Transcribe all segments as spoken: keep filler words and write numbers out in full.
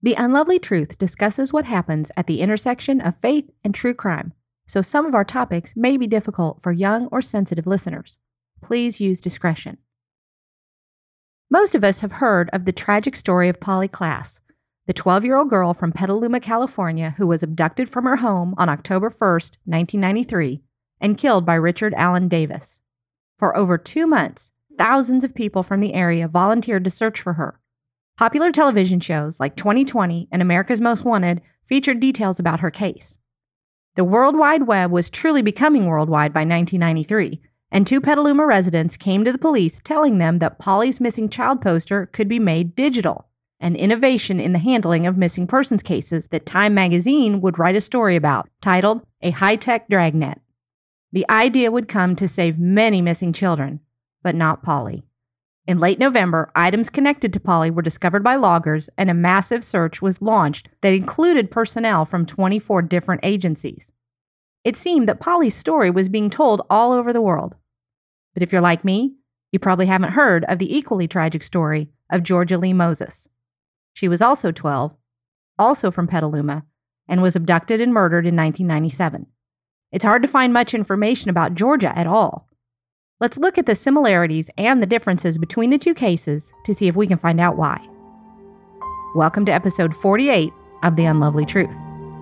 The Unlovely Truth discusses what happens at the intersection of faith and true crime, so some of our topics may be difficult for young or sensitive listeners. Please use discretion. Most of us have heard of the tragic story of Polly Klaas, the twelve-year-old girl from Petaluma, California, who was abducted from her home on October first, nineteen ninety-three, and killed by Richard Allen Davis. For over two months, thousands of people from the area volunteered to search for her. Popular television shows like twenty twenty and America's Most Wanted featured details about her case. The World Wide Web was truly becoming worldwide by nineteen ninety-three, and two Petaluma residents came to the police telling them that Polly's missing child poster could be made digital, an innovation in the handling of missing persons cases that Time magazine would write a story about, titled A High-Tech Dragnet. The idea would come to save many missing children, but not Polly. In late November, items connected to Polly were discovered by loggers, and a massive search was launched that included personnel from twenty-four different agencies. It seemed that Polly's story was being told all over the world. But if you're like me, you probably haven't heard of the equally tragic story of Georgia Lee Moses. She was also twelve, also from Petaluma, and was abducted and murdered in nineteen ninety-seven. It's hard to find much information about Georgia at all. Let's look at the similarities and the differences between the two cases to see if we can find out why. Welcome to episode forty-eight of The Unlovely Truth.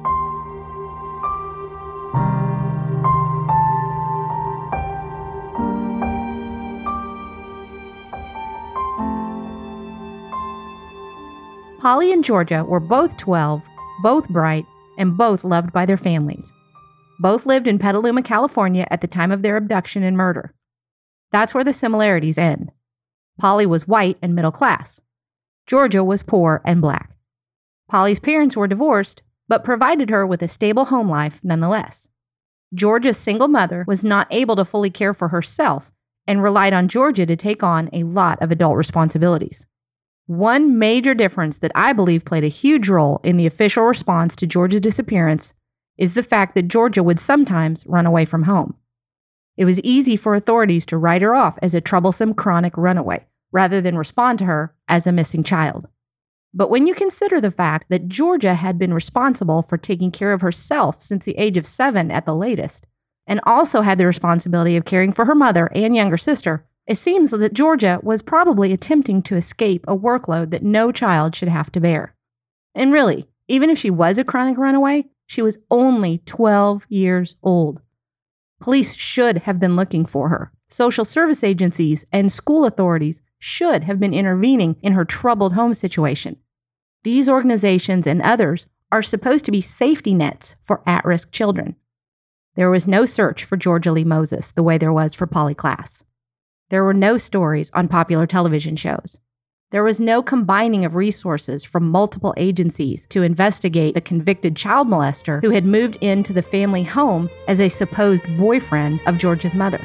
Polly and Georgia were both twelve, both bright, and both loved by their families. Both lived in Petaluma, California at the time of their abduction and murder. That's where the similarities end. Polly was white and middle class. Georgia was poor and black. Polly's parents were divorced, but provided her with a stable home life nonetheless. Georgia's single mother was not able to fully care for herself and relied on Georgia to take on a lot of adult responsibilities. One major difference that I believe played a huge role in the official response to Georgia's disappearance is the fact that Georgia would sometimes run away from home. It was easy for authorities to write her off as a troublesome chronic runaway, rather than respond to her as a missing child. But when you consider the fact that Georgia had been responsible for taking care of herself since the age of seven at the latest, and also had the responsibility of caring for her mother and younger sister, it seems that Georgia was probably attempting to escape a workload that no child should have to bear. And really, even if she was a chronic runaway, she was only twelve years old. Police should have been looking for her. Social service agencies and school authorities should have been intervening in her troubled home situation. These organizations and others are supposed to be safety nets for at-risk children. There was no search for Georgia Lee Moses the way there was for Polly Klaas. There were no stories on popular television shows. There was no combining of resources from multiple agencies to investigate the convicted child molester who had moved into the family home as a supposed boyfriend of Georgia's mother.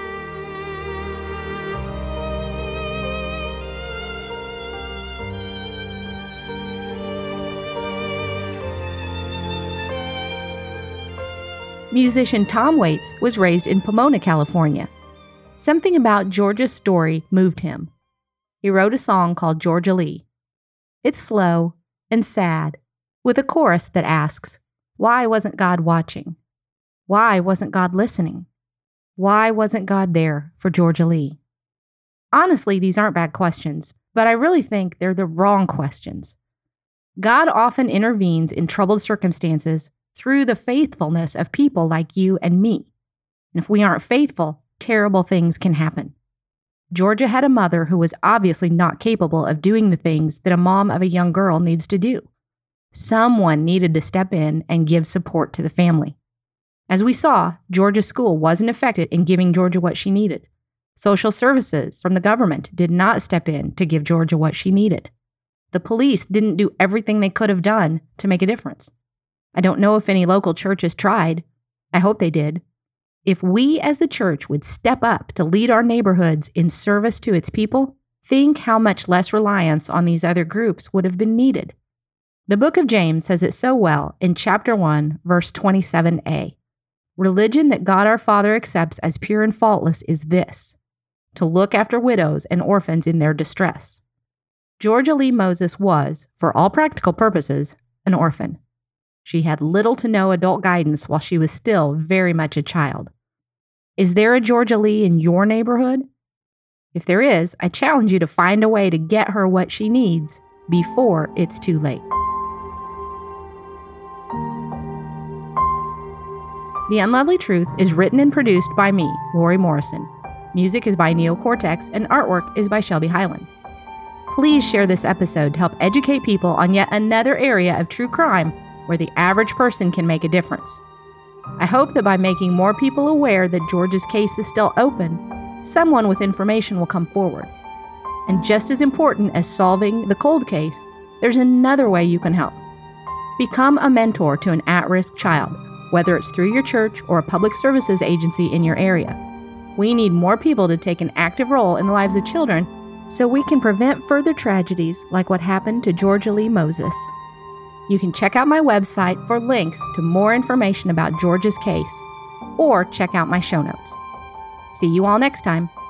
Musician Tom Waits was raised in Pomona, California. Something about Georgia's story moved him. He wrote a song called Georgia Lee. It's slow and sad, with a chorus that asks, why wasn't God watching? Why wasn't God listening? Why wasn't God there for Georgia Lee? Honestly, these aren't bad questions, but I really think they're the wrong questions. God often intervenes in troubled circumstances through the faithfulness of people like you and me. And if we aren't faithful, terrible things can happen. Georgia had a mother who was obviously not capable of doing the things that a mom of a young girl needs to do. Someone needed to step in and give support to the family. As we saw, Georgia's school wasn't effective in giving Georgia what she needed. Social services from the government did not step in to give Georgia what she needed. The police didn't do everything they could have done to make a difference. I don't know if any local churches tried. I hope they did. If we as the church would step up to lead our neighborhoods in service to its people, think how much less reliance on these other groups would have been needed. The book of James says it so well in chapter one, verse twenty-seven a. Religion that God our Father accepts as pure and faultless is this, to look after widows and orphans in their distress. Georgia Lee Moses was, for all practical purposes, an orphan. She had little to no adult guidance while she was still very much a child. Is there a Georgia Lee in your neighborhood? If there is, I challenge you to find a way to get her what she needs before it's too late. The Unlovely Truth is written and produced by me, Lori Morrison. Music is by Neocortex and artwork is by Shelby Highland. Please share this episode to help educate people on yet another area of true crime where the average person can make a difference. I hope that by making more people aware that George's case is still open, someone with information will come forward. And just as important as solving the cold case, there's another way you can help. Become a mentor to an at-risk child, whether it's through your church or a public services agency in your area. We need more people to take an active role in the lives of children so we can prevent further tragedies like what happened to Georgia Lee Moses. You can check out my website for links to more information about Georgia's case, or check out my show notes. See you all next time.